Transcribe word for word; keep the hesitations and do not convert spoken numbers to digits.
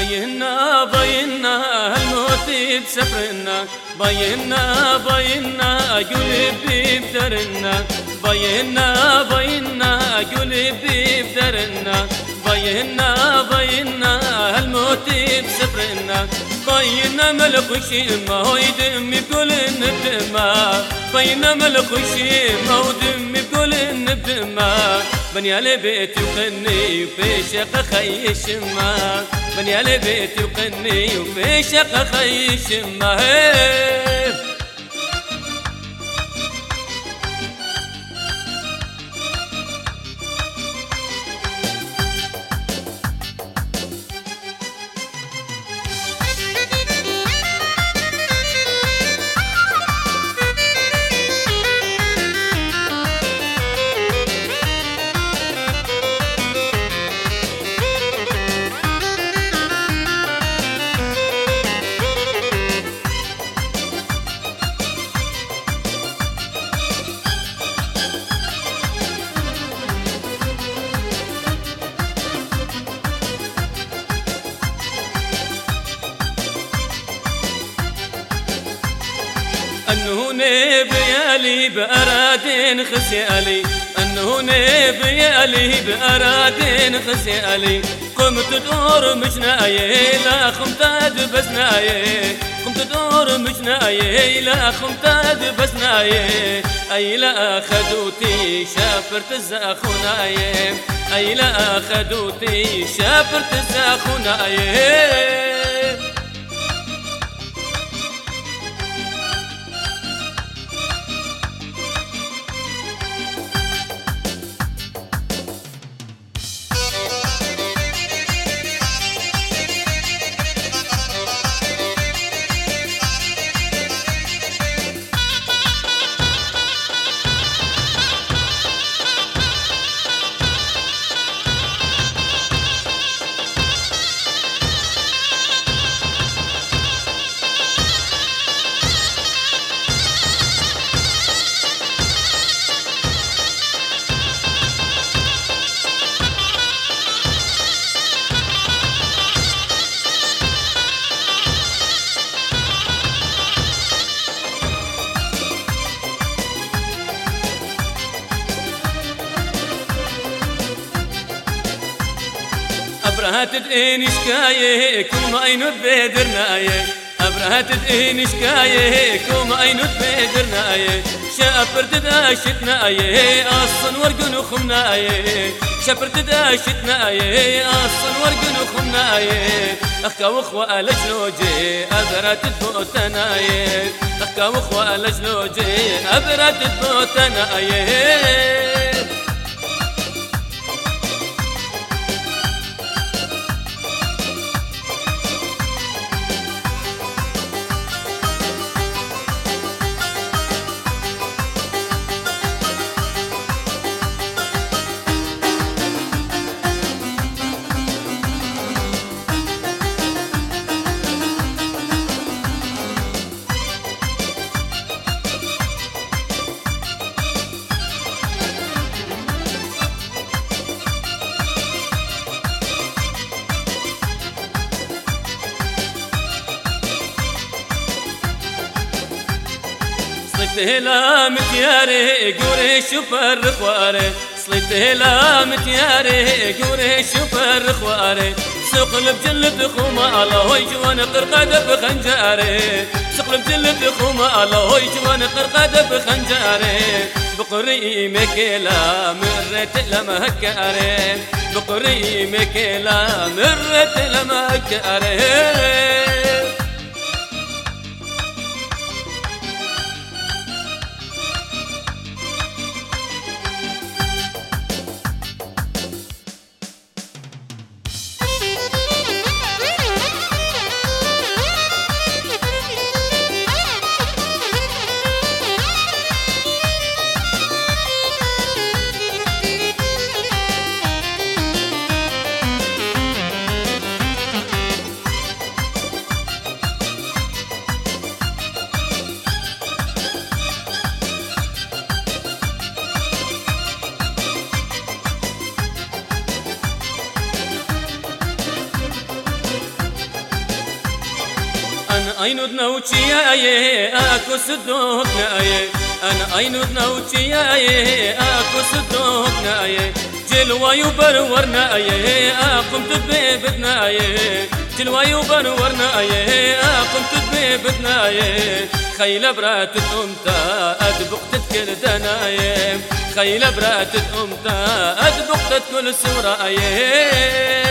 بينا بينا هالموت بسفرنا، بينا بينا قلبي بدرنا، بينا بينا قلبي بدرنا، بينا بينا هالموت بسفرنا، بينا ملك وشيمة ويدم بكل الندمة، بينا ملك وشيمة ودم بكل الندمة، بني على بيتي وقني وفي شقة خي الشمة، بني على بيتي وقني وفي شقة خي الشمة. أنه بيالي بأرادين خسيالي، أنه بيالي بأرادين خسيالي، قمت تدور مجناي لا خمتاد بسناي، قمت تدور مجناي لا خمتاد بسناي، أي لا خدوتي شافرت الزاخناي، أي لا خدوتي شافرت الزاخناي. أبرهات تدقيني شكاية كوما أينو بيدرناية، أبرهات تدقيني شكاية كوما أينو بيدرناية، شافرت داشتناية أصلا ورقن خمناية، شافرت داشتناية أصلا ورقن خمناية، أخكا وخوة لجلوجي أبرات تبوتناية، أخكا وخوة لجلوجي أبرات تبوتناية. صليت هلا متياري قوري شوفر خواري، صليت هلا متياري قوري شوفر خواري، سقلب جلد خوما الله يجوان قرقد بخنجاري، سقلب جلد خوما الله يجوان قرقد بخنجاري، بقري مكيلا مرت لما هكاري، بقري مكيلا مرت لما هكاري. أنا أينود نوتشياي أكو سدوكناي أنا أينود نوتشياي أكو سدوكناي جلوة يبرورناي أقم تبيبتناي جلوة يبرورناي أقم تبيبتناي خيل برات أمتا أدبق تذكر دناي خيل برات أمتا أدبق تذكر سوراي